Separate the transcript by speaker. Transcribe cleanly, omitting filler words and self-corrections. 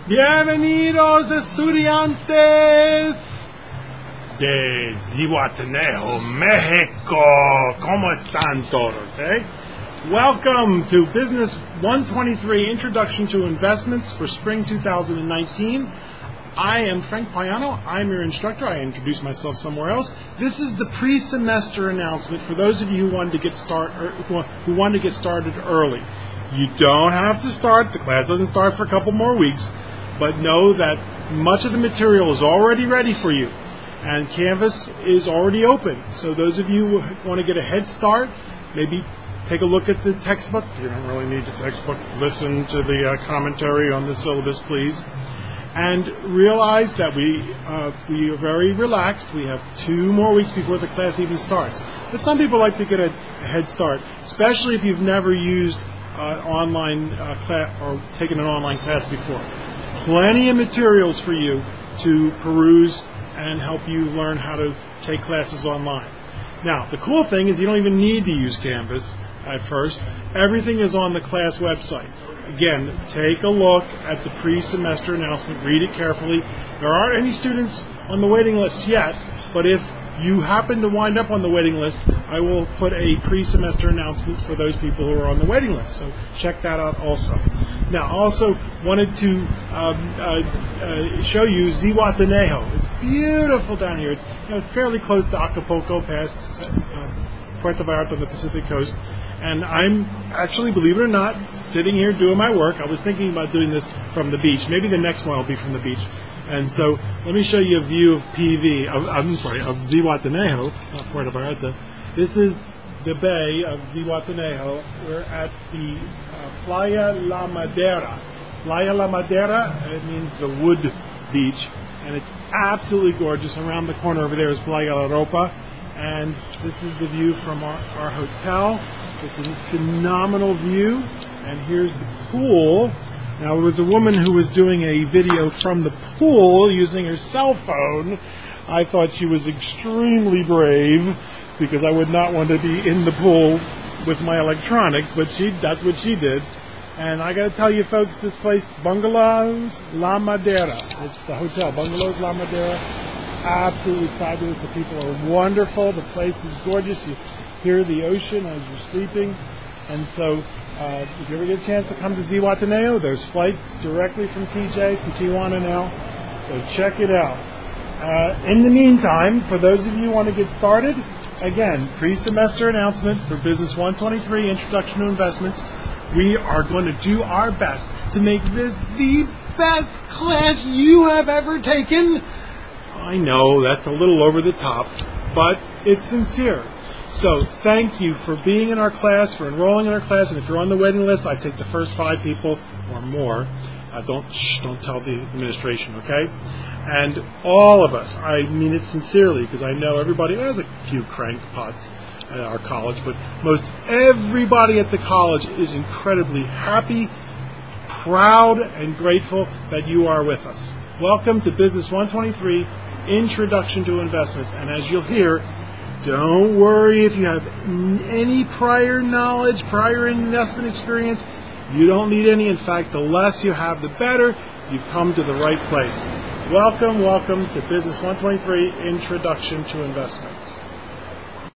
Speaker 1: Bienvenidos, estudiantes de Zihuatanejo, Mexico. ¿Cómo están todos? Welcome to Business 123, Introduction to Investments for Spring 2019. I am Frank Payano. I'm your instructor. I introduced myself somewhere else. This is the pre-semester announcement for those of you who wanted to get started early. You don't have to start. The class doesn't start for a couple more weeks. But know that much of the material is already ready for you, and Canvas is already open. So those of you who want to get a head start, maybe take a look at the textbook. You don't really need the textbook. Listen to the commentary on the syllabus, please. And realize that we are very relaxed. We have 2 more weeks before the class even starts. But some people like to get a head start, especially if you've never used online class or taken an online class before. Plenty of materials for you to peruse and help you learn how to take classes online. Now, the cool thing is you don't even need to use Canvas at first. Everything is on the class website. Again, take a look at the pre-semester announcement. Read it carefully. There aren't any students on the waiting list yet, but if you happen to wind up on the waiting list, I will put a pre-semester announcement for those people who are on the waiting list. So check that out also. Now, also wanted to show you Zihuatanejo. It's beautiful down here. It's fairly close to Acapulco, past Puerto Vallarta on the Pacific coast. And I'm actually, believe it or not, sitting here doing my work. I was thinking about doing this from the beach. Maybe the next one will be from the beach. And so let me show you a view of of Zihuatanejo, not Puerto Vallarta. This is the bay of Zihuatanejo. We're at the Playa La Madera. Playa La Madera, it means the wood beach, and it's absolutely gorgeous. Around the corner over there is Playa La Ropa, and this is the view from our hotel. It's a phenomenal view, and here's the pool. Now, there was a woman who was doing a video from the pool using her cell phone. I thought she was extremely brave because I would not want to be in the pool with my electronics, but that's what she did. And I got to tell you, folks, this place, Bungalows La Madera. It's the hotel, Bungalows La Madera. Absolutely fabulous. The people are wonderful. The place is gorgeous. You hear the ocean as you're sleeping. And so if you ever get a chance to come to Zihuatanejo, there's flights directly from TJ, from Tijuana now. So check it out. In the meantime, for those of you who want to get started, again, pre-semester announcement for Business 123, Introduction to Investments. We are going to do our best to make this the best class you have ever taken. I know that's a little over the top, but it's sincere. So thank you for being in our class, for enrolling in our class, and if you're on the waiting list, I take the first 5 people or more. Don't tell the administration, okay? And all of us, I mean it sincerely, because I know everybody has a few crankpots at our college, but most everybody at the college is incredibly happy, proud, and grateful that you are with us. Welcome to Business 123, Introduction to Investments, and as you'll hear, don't worry if you have any prior knowledge, prior investment experience. You don't need any. In fact, the less you have, the better. You've come to the right place. Welcome to Business 123, Introduction to Investment.